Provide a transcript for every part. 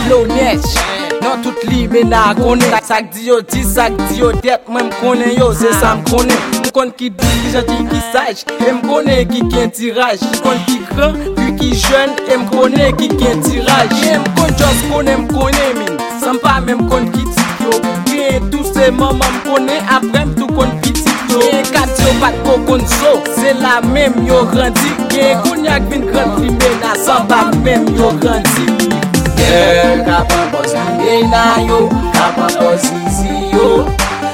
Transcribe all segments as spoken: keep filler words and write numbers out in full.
blow net. Non tout li mena konen. Sak di yo di, sak di yo det. Mwen konen yo, se sa m konen. M kon ki di, ki janti, ki saj. E m konen ki ken tiraj. M kon ki gran, puis ki jeune. E m konen ki ken tiraj. E m kon just konen, m konen min. San pa men m kon ki tik yo. Gen tout se maman m konen. Apre m tout kon ki tik yo. Gen kat yo pat ko kon so. Se la même yo grandi. Gen konyak vin grand primena. San pa même yo grandi. Girl, kapan boss mi na yo, kapan boss si yo.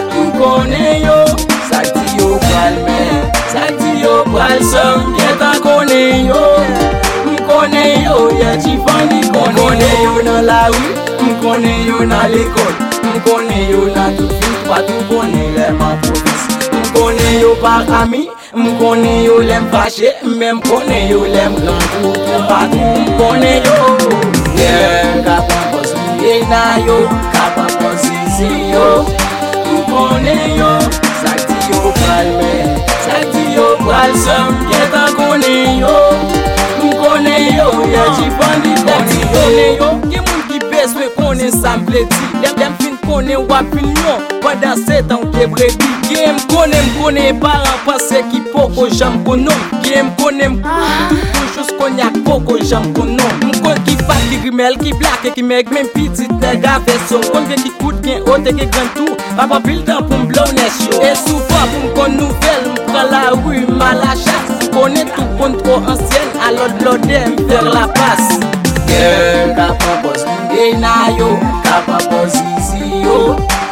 M'kone yo, sakti yo pral men, sakti yo pral som, ketan kone yo. M'kone yo, ye chifani m'kone yo nan la rue, m'kone yo nan l'école, m'kone yo nan tout fit, patou kone lem en province. M'kone yo par ami, m'kone yo lem fâché, même m'kone yo lem grand groupe, patou m'kone yo. Girl, kapan boss mi na yo, kapan boss si yo. M'kone yo, sakti yo pral men, sakti yo pral som, ketan kone yo. M'kone yo, ye chifani kone yo. Ki moun ki beswe konen sample di. Dem dem fin konen wapin yon. Pendant sept ans ke brebi. Ki m konen m konen paran pase ki poko jam konon. Ki m konen tout pou chos konyak poko jam konon. M kon ki fat ki grimel ki blake ki meg men pitit neg aveson. Kon ve ki kout gen ote ke gran tou. Papa pil tan pou m blow nes yo. E souvent pou m kon nouvel m pran la rue mal la chasse. Konen tout kontro ancien alot blode m fer la passe. Girl, kapan boss mi na yo, kapan boss si yo.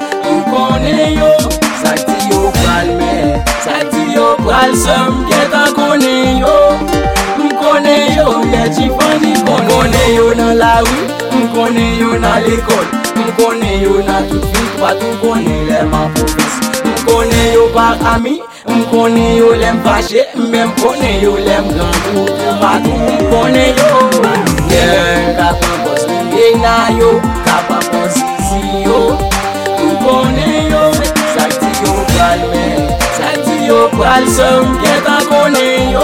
M'kone yo, sakti yo pral men, sakti yo pral som, ketan kone yo. M'kone yo, ye chifani m'kone yo nan la rue, m'kone yo nan l'école, m'kone yo nan tout fit, patou kone lem en province. M'kone yo par ami, m'kone yo lem fâché, même m'kone yo lem grand groupe, patou m'kone yo. Girl, kapan boss mi na yo, kapan boss si yo. M'kone yo, sakti yo pral men, sakti yo pral som, ketan kone yo.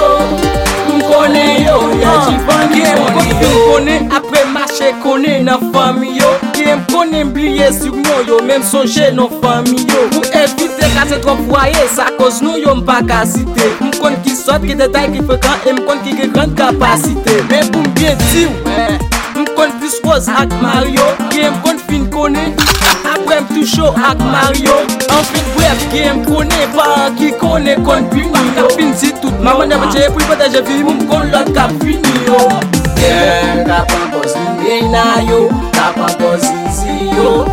M'kone yo, ye chifani kone yo. M'kone apre marché kone nan fami yo. Ki m kone m'bliye sur nou yo, même sonje nan fami yo. Ou evite kase trop foye, sa cause nou yo m'pa ka cite. M'kone ki sot, ki detay, ki frekant, e m'kone ki ge grande kapasite. Men pou m'bien di ou, m'kone plus rose ak Mario. Ki m'kone fin kone, apre m'tou chaud ak Mario. En fin bref, ki m'kone pa ki kone kon puni yo. Fin si tout, maman de bache pou protéger vie, m'kone lot ka fini yo. Girl, kapan boss mi na yo, kapan boss si yo.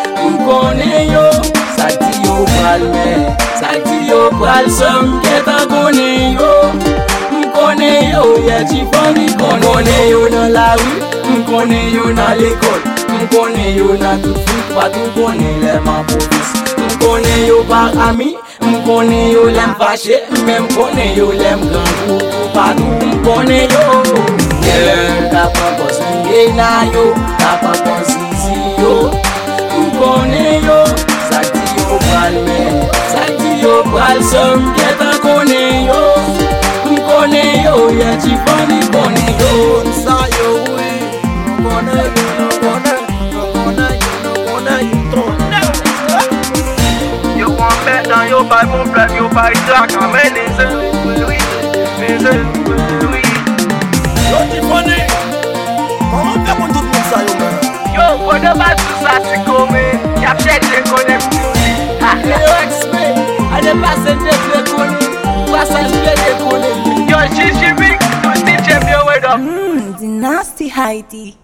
M'kone yo, sakti yo pral men, sakti yo pral som, ketan kone yo. M'kone yo, ye chifani m'kone yo nan la rue, m'kone yo nan l'école, m'kone yo nan tout fit, patou kone lem en province. M'kone yo par ami, m'kone yo lem fâché, même m'kone yo lem grand groupe, patou m'kone yo. Girl, kapan boss mi na yo, kapan boss si yo. M'kone yo, sakti yo pral men, sakti yo pral som, ketan kone yo. M'kone yo, ye chifani kone yo. Sa yo we, m'kone yo, m'kone, m'kone yo, m'kone yo tron. Yo wan bet dan yo bay mon flem, yo bay dak ame leze, oui, leze, oui. Yo chifani, koman fe kon tout moun sa yo men? Yo, kone ba tout sa si kome, yap cheche kone mouti. Yo expe, ane pase de kone, passage de kone. Yo, Gigi Mix, tout si jem yo wed up. Mmm, the nasty Heidi.